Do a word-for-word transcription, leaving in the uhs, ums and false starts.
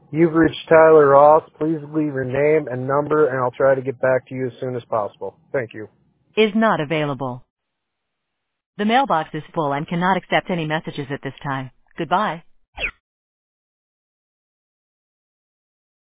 You've reached Tyler Ross. Please leave your name and number, and I'll try to get back to you as soon as possible. Thank you. Is not available. The mailbox is full and cannot accept any messages at this time. Goodbye.